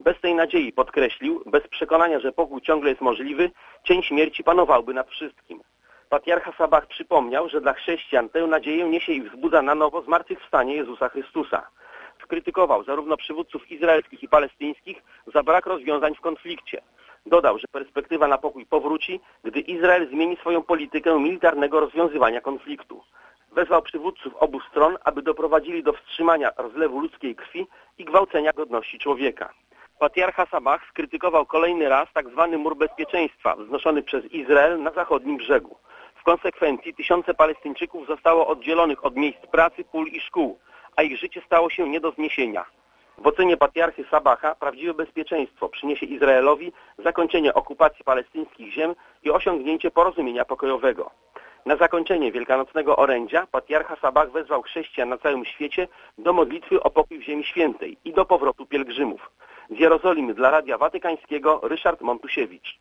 Bez tej nadziei, podkreślił, bez przekonania, że pokój ciągle jest możliwy, cień śmierci panowałby nad wszystkim. Patriarcha Sabach przypomniał, że dla chrześcijan tę nadzieję niesie i wzbudza na nowo zmartwychwstanie Jezusa Chrystusa. Skrytykował zarówno przywódców izraelskich i palestyńskich za brak rozwiązań w konflikcie. Dodał, że perspektywa na pokój powróci, gdy Izrael zmieni swoją politykę militarnego rozwiązywania konfliktu. Wezwał przywódców obu stron, aby doprowadzili do wstrzymania rozlewu ludzkiej krwi i gwałcenia godności człowieka. Patriarcha Sabach skrytykował kolejny raz tzw. mur bezpieczeństwa wznoszony przez Izrael na zachodnim brzegu. W konsekwencji tysiące Palestyńczyków zostało oddzielonych od miejsc pracy, pól i szkół, a ich życie stało się nie do zniesienia. W ocenie patriarchy Sabacha prawdziwe bezpieczeństwo przyniesie Izraelowi zakończenie okupacji palestyńskich ziem i osiągnięcie porozumienia pokojowego. Na zakończenie wielkanocnego orędzia patriarcha Sabach wezwał chrześcijan na całym świecie do modlitwy o pokój w Ziemi Świętej i do powrotu pielgrzymów. Z Jerozolimy dla Radia Watykańskiego Ryszard Montusiewicz.